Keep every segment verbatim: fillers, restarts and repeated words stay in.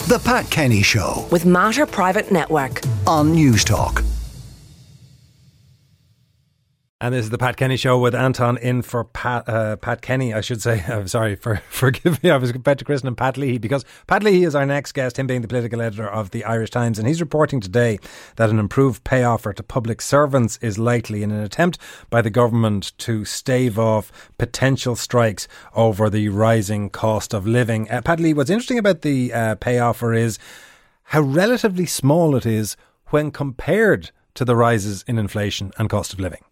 The Pat Kenny Show with Mater Private Network on News Talk. And this is the Pat Kenny Show with Anton in for Pat, uh, Pat Kenny, I should say. I'm sorry, for forgive me. I was about to christen him Pat Leahy, because Pat Leahy is our next guest, him being the political editor of the Irish Times. And he's reporting today that an improved pay offer to public servants is likely in an attempt by the government to stave off potential strikes over the rising cost of living. Uh, Pat Leahy, what's interesting about the uh, pay offer is how relatively small it is when compared to the rises in inflation and cost of living.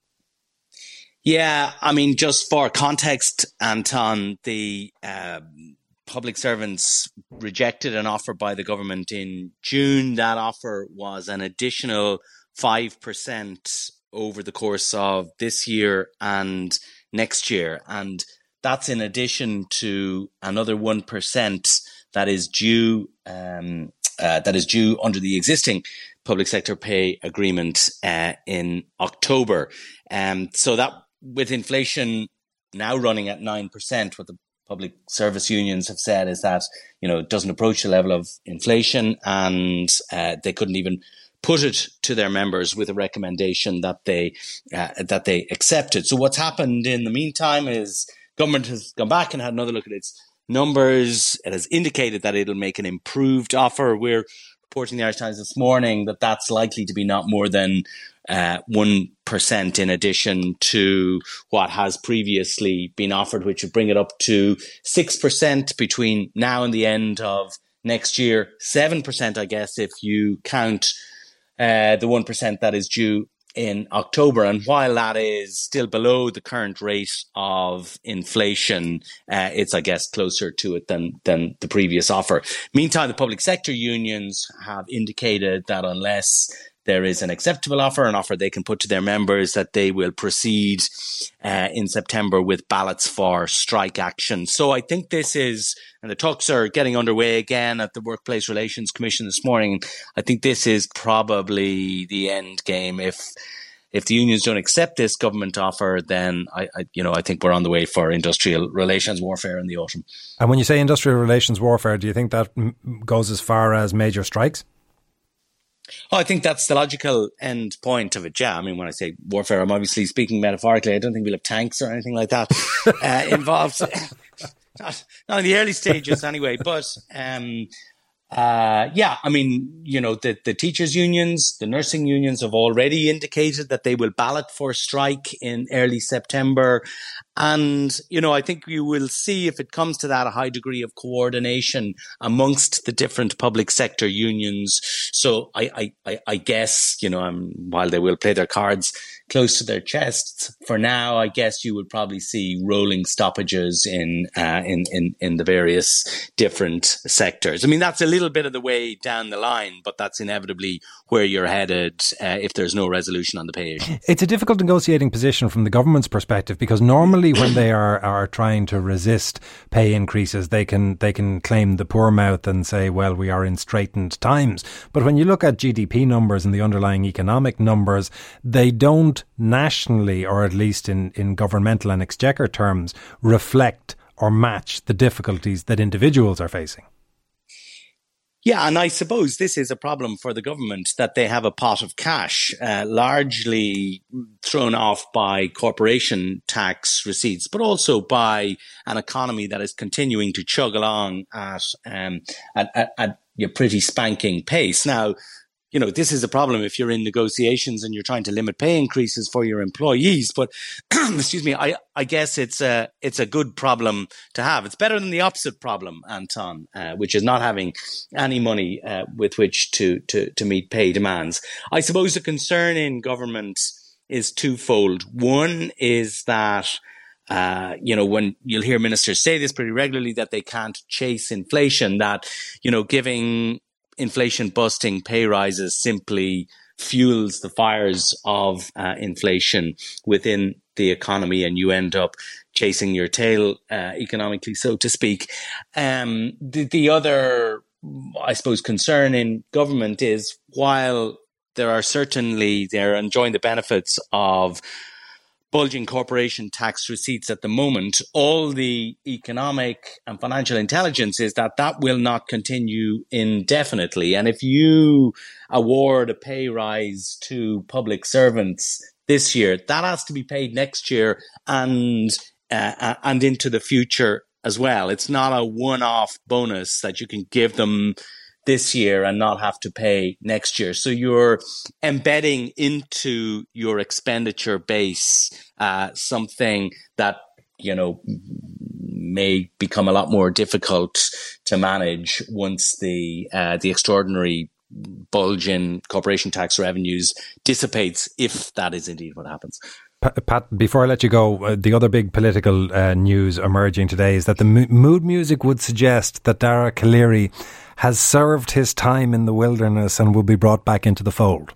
Yeah, I mean, just for context, Anton, the uh, public servants rejected an offer by the government in June. That offer was an additional five percent over the course of this year and next year. And that's in addition to another one percent that is due, um, uh, that is due under the existing public sector pay agreement uh, in October. Um, so that, with inflation now running at nine percent, what the public service unions have said is that, you know, it doesn't approach the level of inflation, and uh, they couldn't even put it to their members with a recommendation that they uh, that they accepted. So what's happened in the meantime is government has gone back and had another look at its numbers. It has indicated that it'll make an improved offer. We're reporting the Irish Times this morning that that's likely to be not more than uh, one percent in addition to what has previously been offered, which would bring it up to six percent between now and the end of next year. seven percent, I guess, if you count uh, the one percent that is due in October. And while that is still below the current rate of inflation, uh, it's, I guess, closer to it than, than the previous offer. Meantime, the public sector unions have indicated that unless there is an acceptable offer, an offer they can put to their members, that they will proceed uh, in September with ballots for strike action. So I think this is, and the talks are getting underway again at the Workplace Relations Commission this morning. I think this is probably the end game. If if the unions don't accept this government offer, then I, I you know I think we're on the way for industrial relations warfare in the autumn. And when you say industrial relations warfare, do you think that goes as far as major strikes? Oh, I think that's the logical end point of it. Yeah, I mean, when I say warfare, I'm obviously speaking metaphorically. I don't think we'll have tanks or anything like that uh, involved. not, not in the early stages anyway. But um, uh, yeah, I mean, you know, the, the teachers' unions, the nursing unions have already indicated that they will ballot for strike in early September. And, you know, I think you will see, if it comes to that, a high degree of coordination amongst the different public sector unions. So I, I, I guess, you know, um, while they will play their cards close to their chests, for now, I guess you would probably see rolling stoppages in, uh, in, in, in the various different sectors. I mean, that's a little bit of the way down the line, but that's inevitably where you're headed uh, if there's no resolution on the pay issue. It's a difficult negotiating position from the government's perspective, because normally when they are, are trying to resist pay increases, they can they can claim the poor mouth and say, well, we are in straitened times. But when you look at G D P numbers and the underlying economic numbers, they don't nationally, or at least in, in governmental and exchequer terms, reflect or match the difficulties that individuals are facing. Yeah, and I suppose this is a problem for the government, that they have a pot of cash, uh, largely thrown off by corporation tax receipts, but also by an economy that is continuing to chug along at um, at, at, at your pretty spanking pace. Now, you know, this is a problem if you're in negotiations and you're trying to limit pay increases for your employees. But excuse me, I, I guess it's a it's a good problem to have. It's better than the opposite problem, Anton, uh, which is not having any money uh, with which to, to to meet pay demands. I suppose the concern in government is twofold. One is that Uh, you know, when you'll hear ministers say this pretty regularly, that they can't chase inflation, that, you know, giving inflation busting pay rises simply fuels the fires of uh, inflation within the economy, and you end up chasing your tail uh, economically, so to speak. Um, the, the other, I suppose, concern in government is, while there are certainly, they're enjoying the benefits of bulging corporation tax receipts at the moment, all the economic and financial intelligence is that that will not continue indefinitely. And if you award a pay rise to public servants this year, that has to be paid next year and uh, and into the future as well. It's not a one-off bonus that you can give them this year and not have to pay next year. So you're embedding into your expenditure base uh, something that, you know, may become a lot more difficult to manage once the uh, the extraordinary bulge in corporation tax revenues dissipates, if that is indeed what happens. Pat, before I let you go, uh, the other big political uh, news emerging today is that the mo- mood music would suggest that Dara Calleary has served his time in the wilderness and will be brought back into the fold.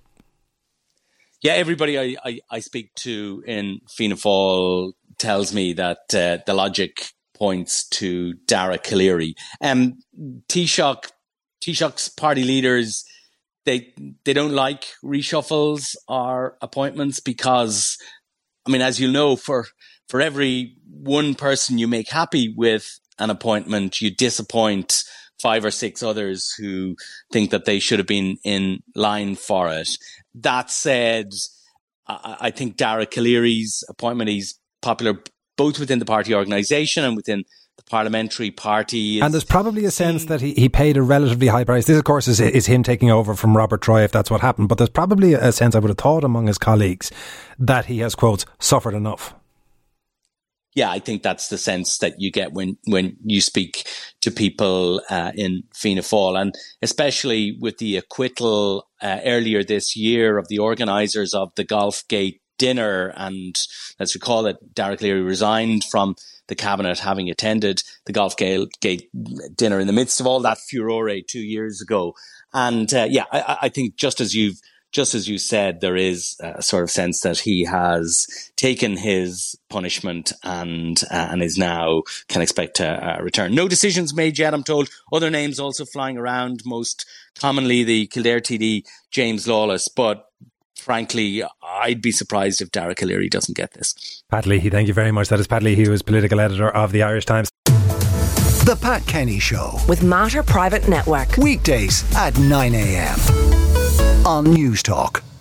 Yeah, everybody I, I, I speak to in Fianna Fáil tells me that uh, the logic points to Dara Calleary. Um, Taoiseach, Taoiseach's party leaders, they they don't like reshuffles or appointments because, I mean, as you know, for for every one person you make happy with an appointment, you disappoint five or six others who think that they should have been in line for it. That said, I, I think Dara Calleary's appointment, he's popular both within the party organisation and within the parliamentary party. And there's probably a sense that he, he paid a relatively high price. This, of course, is, is him taking over from Robert Troy, if that's what happened. But there's probably a sense, I would have thought, among his colleagues that he has, quotes, suffered enough. Yeah, I think that's the sense that you get when, when you speak to people uh, in Fianna Fáil, and especially with the acquittal uh, earlier this year of the organisers of the Golfgate dinner. And let's recall that Dara Calleary resigned from the cabinet having attended the Golfgate dinner in the midst of all that furore two years ago. And uh, yeah, I, I think just as you've Just as you said, there is a sort of sense that he has taken his punishment and uh, and is now can expect to uh, return. No decisions made yet, I'm told. Other names also flying around, most commonly the Kildare T D, James Lawless. But frankly, I'd be surprised if Dara Calleary doesn't get this. Pat Leahy, thank you very much. That is Pat Leahy, who is political editor of the Irish Times. The Pat Kenny Show with Mater Private Network. Weekdays at nine a.m. on News Talk.